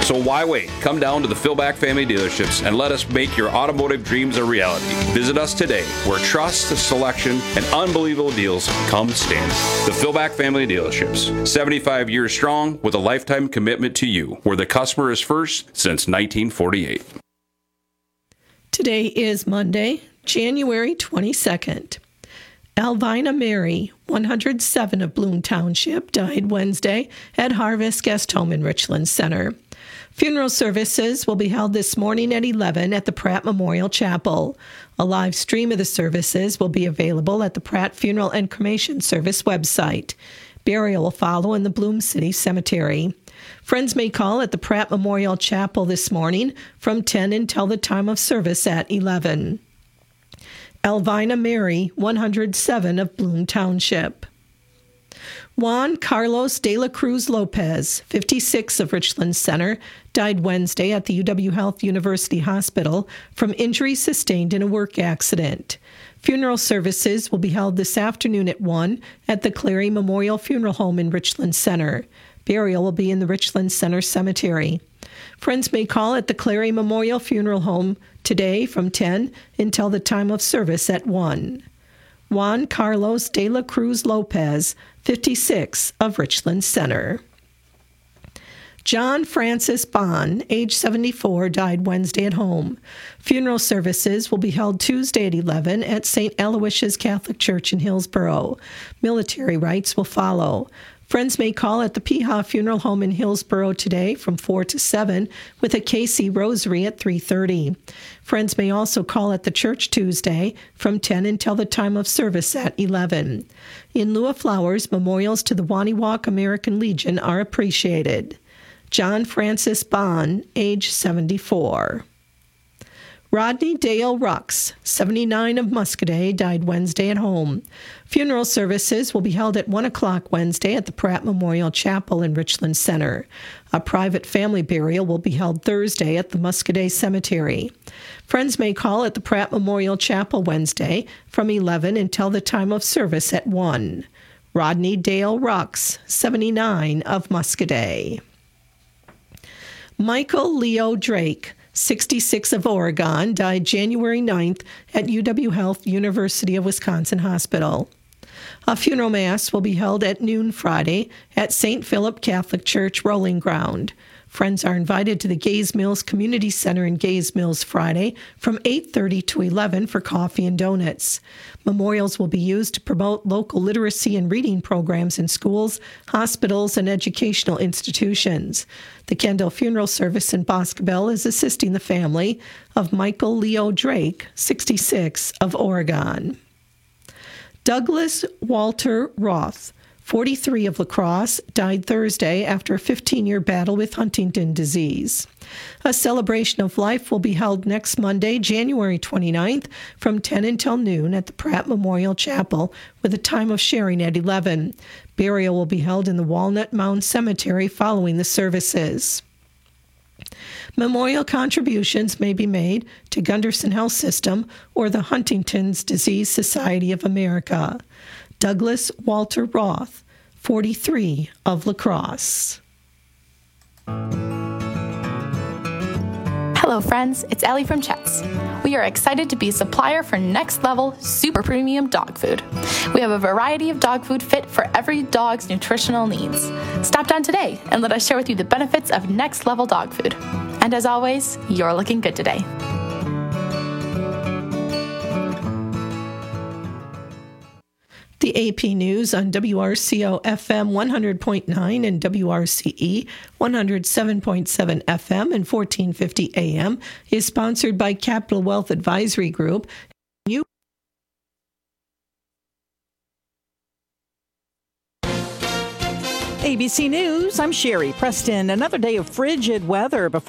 So why wait? Come down to the Philback Family Dealerships and let us make your automotive dreams a reality. Visit us today, where trust, selection, and unbelievable deals come standard. The Philback Family Dealerships, seventy-five years strong with a lifetime commitment to you, where the customer is first since nineteen forty-eight. Today is Monday, January twenty-second. Alvina Mary, one hundred seven of Bloom Township, died Wednesday at Harvest Guest Home in Richland Center. Funeral services will be held this morning at eleven at the Pratt Memorial Chapel. A live stream of the services will be available at the Pratt Funeral and Cremation Service website. Burial will follow in the Bloom City Cemetery. Friends may call at the Pratt Memorial Chapel this morning from ten until the time of service at eleven. Alvina Mary, one hundred seven of Bloom Township. Juan Carlos de la Cruz Lopez, fifty-six of Richland Center, died Wednesday at the U W Health University Hospital from injuries sustained in a work accident. Funeral services will be held this afternoon at one at the Clary Memorial Funeral Home in Richland Center. Burial will be in the Richland Center Cemetery. Friends may call at the Clary Memorial Funeral Home today from ten until the time of service at one. Juan Carlos de la Cruz Lopez, fifty-six of Richland Center. John Francis Bond, age seventy-four, died Wednesday at home. Funeral services will be held Tuesday at eleven at Saint Aloysius Catholic Church in Hillsboro. Military rites will follow. Friends may call at the Piha Funeral Home in Hillsboro today from four to seven with a K C Rosary at three thirty. Friends may also call at the church Tuesday from ten until the time of service at eleven. In lieu of flowers, memorials to the Waniwak American Legion are appreciated. John Francis Bond, age seventy-four. Rodney Dale Rux, seventy-nine of Muscadet, died Wednesday at home. Funeral services will be held at one o'clock Wednesday at the Pratt Memorial Chapel in Richland Center. A private family burial will be held Thursday at the Muscadet Cemetery. Friends may call at the Pratt Memorial Chapel Wednesday from eleven until the time of service at one. Rodney Dale Rux, seventy-nine of Muscadet. Michael Leo Drake, sixty-six of Oregon, died January ninth at U W Health University of Wisconsin Hospital. A funeral mass will be held at noon Friday at Saint Philip Catholic Church Rolling Ground. Friends are invited to the Gaze Mills Community Center in Gaze Mills Friday from eight thirty to eleven for coffee and donuts. Memorials will be used to promote local literacy and reading programs in schools, hospitals, and educational institutions. The Kendall Funeral Service in Boscobel is assisting the family of Michael Leo Drake, sixty-six of Oregon. Douglas Walter Roth, forty-three of La Crosse, died Thursday after a fifteen-year battle with Huntington disease. A celebration of life will be held next Monday, January twenty-ninth, from ten until noon at the Pratt Memorial Chapel, with a time of sharing at eleven. Burial will be held in the Walnut Mound Cemetery following the services. Memorial contributions may be made to Gunderson Health System or the Huntington's Disease Society of America. Douglas Walter Roth, forty-three of La Crosse. Hello, friends. It's Ellie from Chet's. We are excited to be a supplier for next level, super premium dog food. We have a variety of dog food fit for every dog's nutritional needs. Stop down today and let us share with you the benefits of next level dog food. And as always, you're looking good today. The A P News on W R C O F M one hundred point nine and W R C E one oh seven point seven F M and fourteen fifty A M is sponsored by Capital Wealth Advisory Group. You A B C News, I'm Sherry Preston. Another day of frigid weather before